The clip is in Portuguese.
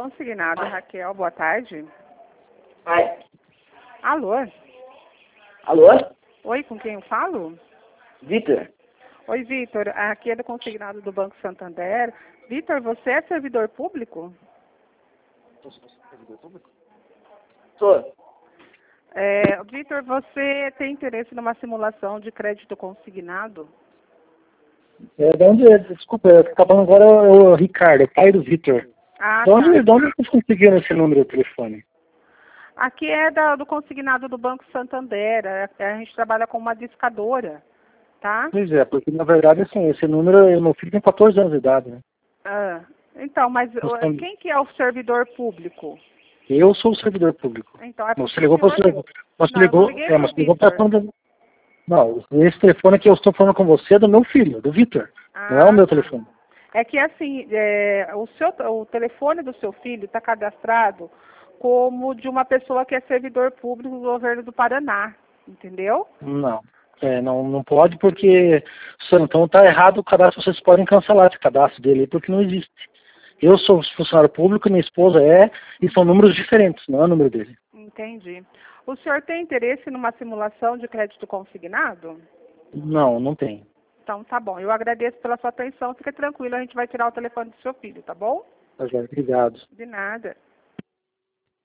Consignado, Raquel, boa tarde. Ai. Alô? Alô? Oi, com quem eu falo? Vitor? Oi, Vitor, aqui é do consignado do Banco Santander. Vitor, você é servidor público? Servidor público? Sou. Vitor, você tem interesse numa simulação de crédito consignado? De onde é? Desculpa, eu tá falando agora é o Ricardo, pai do Vitor. Ah, De onde tá. vocês conseguiram esse número de telefone? Aqui é do consignado do Banco Santander. A gente trabalha com uma discadora, tá? Pois é, porque na verdade assim, esse número, meu filho tem 14 anos de idade, né? Então, mas Nós estamos- quem que é o servidor público? Eu sou o servidor público. Então, é Você porque ligou o para senhor... você Não, eu não ligou, liguei mas pro ligou para Vitor. Não, esse telefone que eu estou falando com você é do meu filho, do Vitor. Não é o Ah, meu tá. telefone. É que assim, o telefone do seu filho está cadastrado como de uma pessoa que é servidor público do governo do Paraná, entendeu? Não. Não pode porque então tá errado o cadastro, vocês podem cancelar esse cadastro dele porque não existe. Eu sou funcionário público, minha esposa é, e são números diferentes, não é o número dele. Entendi. O senhor tem interesse numa simulação de crédito consignado? Não tem. Então tá bom. Eu agradeço pela sua atenção. Fica tranquilo, a gente vai tirar o telefone do seu filho, tá bom? Tá, obrigado. De nada.